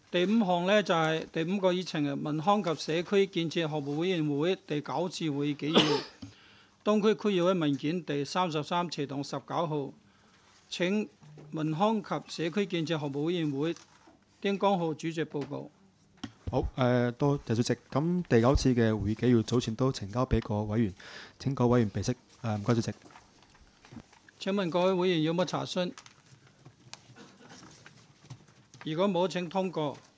第五項呢，就係第五個議程嘅民康及社區建設學務委員會第9次會議紀要，東區區議會文件第33斜槓19號。請民康及社區建設學務委員會丁江浩主席報告。 好，多謝主席。咁第9次嘅會議紀要早前都呈交俾各委員，請各委員備悉。唔該主席。 請問各位委員有冇查詢？如果冇，請通過。